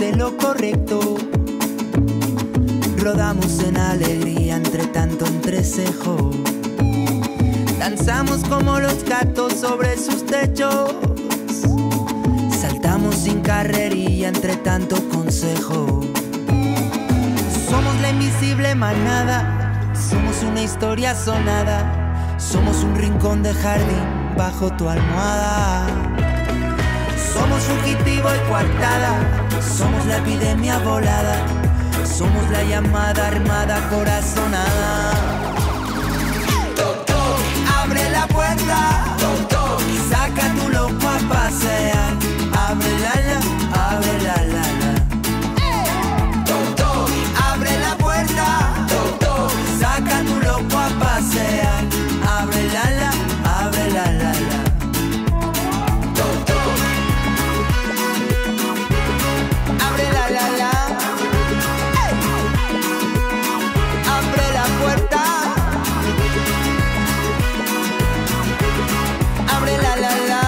de lo correcto. Rodamos en alegría entre tanto entrecejo. Danzamos como los gatos sobre sus techos. Saltamos sin carrerilla entre tanto consejo. Somos la invisible manada, somos una historia sonada, somos un rincón de jardín bajo tu almohada. Somos fugitivo y coartada, somos la epidemia volada, somos la llamada armada corazonada. Toc, toc, abre la puerta, toc, toc, saca tu loco a pasear. Abre la la, abre la la la. Toc, toc, abre la puerta, toc, toc, saca tu loco a pasear. Abre la la, abre la la la. Toc, toc, abre la la la. Abre la puerta. Abre la la la.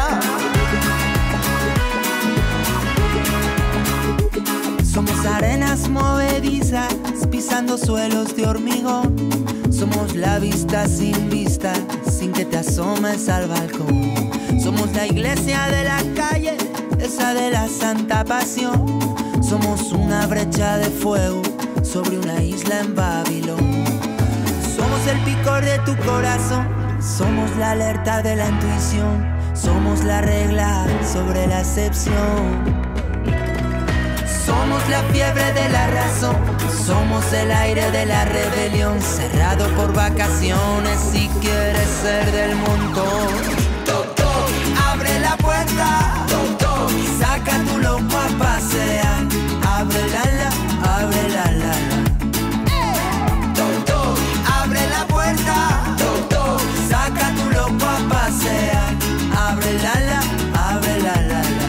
Somos arenas movedizas pisando suelos de hormigón. Somos la vista, sin que te asomes al balcón. Somos la iglesia de la calle, esa de la santa pasión. Somos una brecha de fuego sobre una isla en Babilón. Somos el picor de tu corazón, somos la alerta de la intuición, somos la regla sobre la excepción. Somos la fiebre de la razón, somos el aire de la rebelión, cerrado por vacaciones si quieres ser del montón. Toc, toc, abre la puerta, toc, toc, saca tu loco a pasear. Abre la la, abre la la la. Toc, toc, abre la puerta, toc, toc, saca tu loco a pasear. Abre la la, abre la la la.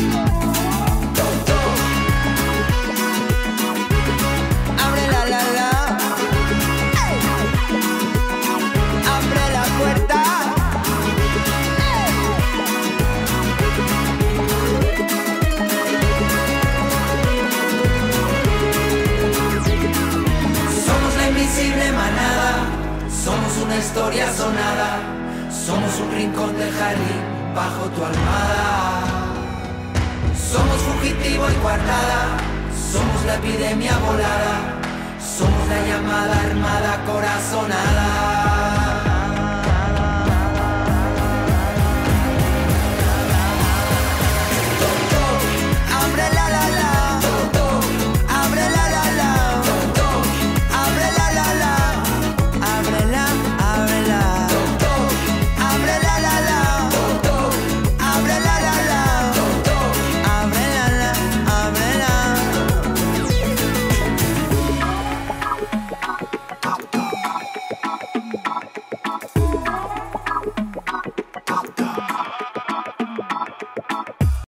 Somos una historia sonada, somos un rincón de jardín bajo tu almohada. Somos fugitivo y coartada, somos la epidemia volada,